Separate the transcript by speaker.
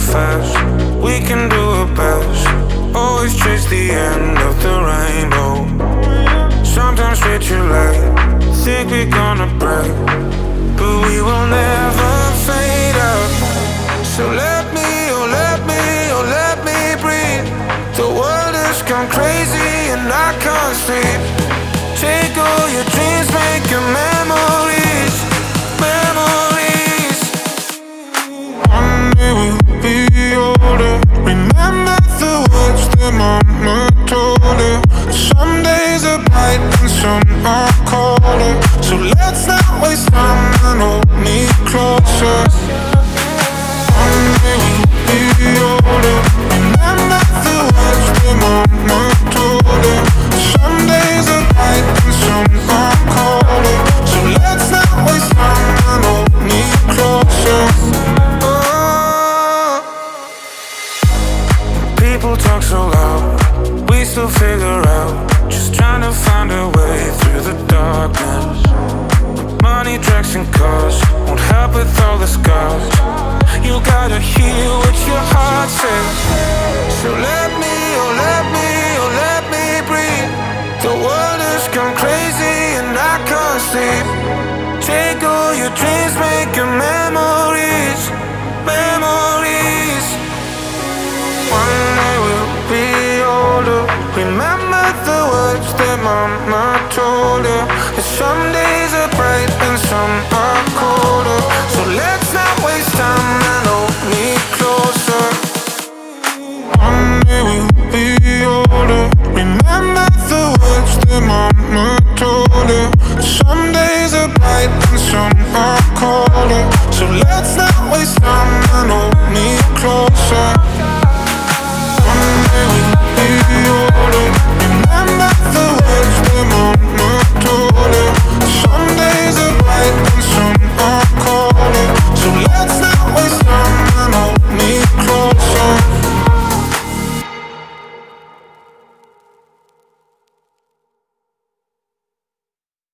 Speaker 1: fast, we can do it best. Always chase the end of the rainbow. Sometimes we're too late, think we're gonna break, but we will never fade out. So let me, oh let me, oh let me breathe. The world has gone crazy and I can't sleep. Take all your dreams, make your memories, memories. One day we'll be older. Remember the words that mama told her. Some days are bright and some are colder. So let's not waste time and hold me closer. One day we'll be older. Remember the words that mama told her. Some days are bright and some are colder. So let's not waste time and hold me closer. Oh. People talk so loud, we still figure out. Just trying to find a way through the darkness. Money, drugs and cars won't help with all the scars. You gotta hear what your heart says. So let me, oh let me, oh let me breathe. The world has gone crazy and I can't sleep. Take all your dreams, make your memories, memories. One day we'll be older. Remember the words that mama told her.